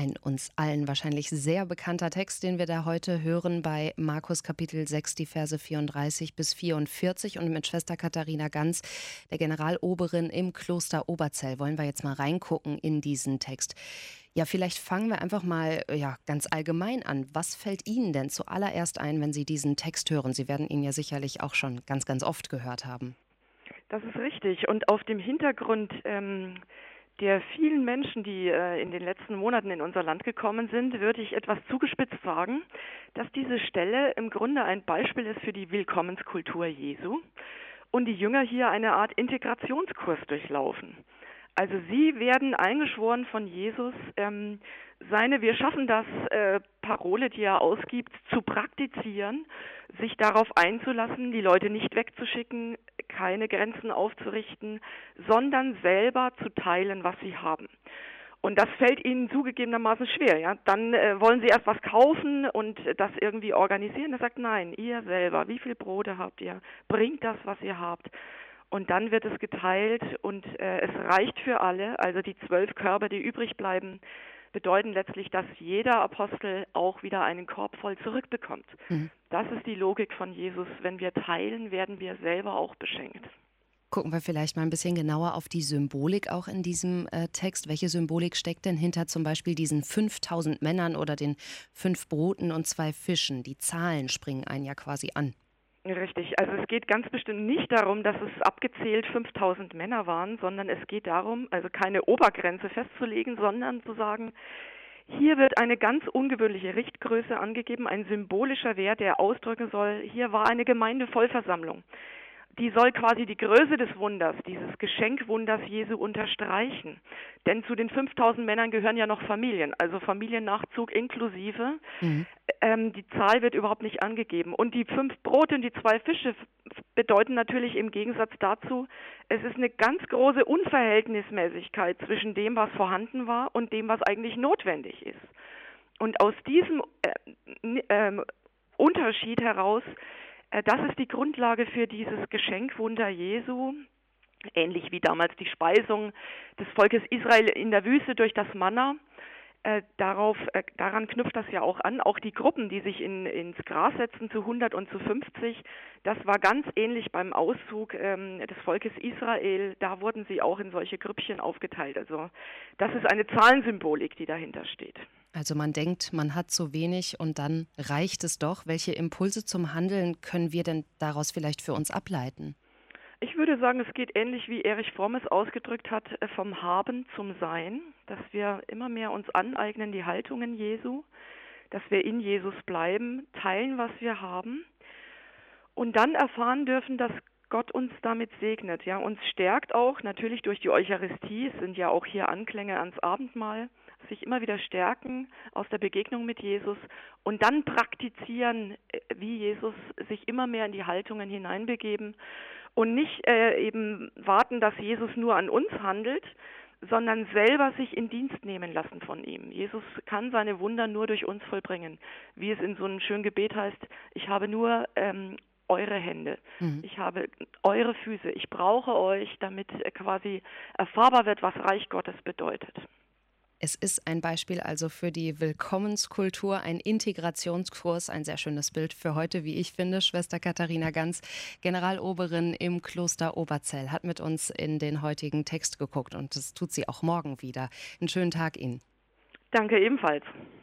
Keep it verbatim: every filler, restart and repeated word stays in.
Ein uns allen wahrscheinlich sehr bekannter Text, den wir da heute hören bei Markus Kapitel sechs, die Verse vierunddreißig bis vierundvierzig. Und mit Schwester Katharina Ganz, der Generaloberin im Kloster Oberzell, wollen wir jetzt mal reingucken in diesen Text. Ja, vielleicht fangen wir einfach mal ja, ganz allgemein an. Was fällt Ihnen denn zuallererst ein, wenn Sie diesen Text hören? Sie werden ihn ja sicherlich auch schon ganz, ganz oft gehört haben. Das ist richtig. Und auf dem Hintergrund ähm, der vielen Menschen, die äh, in den letzten Monaten in unser Land gekommen sind, würde ich etwas zugespitzt sagen, dass diese Stelle im Grunde ein Beispiel ist für die Willkommenskultur Jesu und die Jünger hier eine Art Integrationskurs durchlaufen. Also sie werden eingeschworen von Jesus, ähm, seine "Wir schaffen das" äh, Parole, die er ausgibt, zu praktizieren, sich darauf einzulassen, die Leute nicht wegzuschicken, keine Grenzen aufzurichten, sondern selber zu teilen, was sie haben. Und das fällt ihnen zugegebenermaßen schwer. Ja, dann äh, wollen sie erst was kaufen und das irgendwie organisieren. Er sagt, nein, ihr selber, wie viel Brote habt ihr? Bringt das, was ihr habt. Und dann wird es geteilt und äh, es reicht für alle. Also die zwölf Körbe, die übrig bleiben, bedeuten letztlich, dass jeder Apostel auch wieder einen Korb voll zurückbekommt. Mhm. Das ist die Logik von Jesus. Wenn wir teilen, werden wir selber auch beschenkt. Gucken wir vielleicht mal ein bisschen genauer auf die Symbolik auch in diesem äh, Text. Welche Symbolik steckt denn hinter zum Beispiel diesen fünftausend Männern oder den fünf Broten und zwei Fischen? Die Zahlen springen einen ja quasi an. Richtig, also es geht ganz bestimmt nicht darum, dass es abgezählt fünftausend Männer waren, sondern es geht darum, also keine Obergrenze festzulegen, sondern zu sagen, hier wird eine ganz ungewöhnliche Richtgröße angegeben, ein symbolischer Wert, der ausdrücken soll, hier war eine Gemeindevollversammlung. Die soll quasi die Größe des Wunders, dieses Geschenkwunders Jesu unterstreichen. Denn zu den fünftausend Männern gehören ja noch Familien, also Familiennachzug inklusive. Mhm. Ähm, die Zahl wird überhaupt nicht angegeben. Und die fünf Brote und die zwei Fische bedeuten natürlich im Gegensatz dazu, es ist eine ganz große Unverhältnismäßigkeit zwischen dem, was vorhanden war und dem, was eigentlich notwendig ist. Und aus diesem äh, äh, Unterschied heraus, das ist die Grundlage für dieses Geschenkwunder Jesu, ähnlich wie damals die Speisung des Volkes Israel in der Wüste durch das Manna. Äh, darauf, äh, daran knüpft das ja auch an. Auch die Gruppen, die sich in, ins Gras setzen zu hundert und zu fünfzig, das war ganz ähnlich beim Auszug ähm, des Volkes Israel. Da wurden sie auch in solche Grüppchen aufgeteilt. Also das ist eine Zahlensymbolik, die dahinter steht. Also man denkt, man hat so wenig und dann reicht es doch. Welche Impulse zum Handeln können wir denn daraus vielleicht für uns ableiten? Ich würde sagen, es geht ähnlich wie Erich Fromm es ausgedrückt hat, vom Haben zum Sein, dass wir immer mehr uns aneignen, die Haltungen Jesu, dass wir in Jesus bleiben, teilen, was wir haben und dann erfahren dürfen, dass Gott uns damit segnet, ja, uns stärkt auch, natürlich durch die Eucharistie, es sind ja auch hier Anklänge ans Abendmahl, sich immer wieder stärken aus der Begegnung mit Jesus und dann praktizieren, wie Jesus, sich immer mehr in die Haltungen hineinbegeben und nicht äh, eben warten, dass Jesus nur an uns handelt, sondern selber sich in Dienst nehmen lassen von ihm. Jesus kann seine Wunder nur durch uns vollbringen, wie es in so einem schönen Gebet heißt, ich habe nur ähm, eure Hände, Mhm. ich habe eure Füße, ich brauche euch, damit quasi erfahrbar wird, was Reich Gottes bedeutet. Es ist ein Beispiel also für die Willkommenskultur, ein Integrationskurs, ein sehr schönes Bild für heute, wie ich finde. Schwester Katharina Ganz, Generaloberin im Kloster Oberzell, hat mit uns in den heutigen Text geguckt und das tut sie auch morgen wieder. Einen schönen Tag Ihnen. Danke ebenfalls.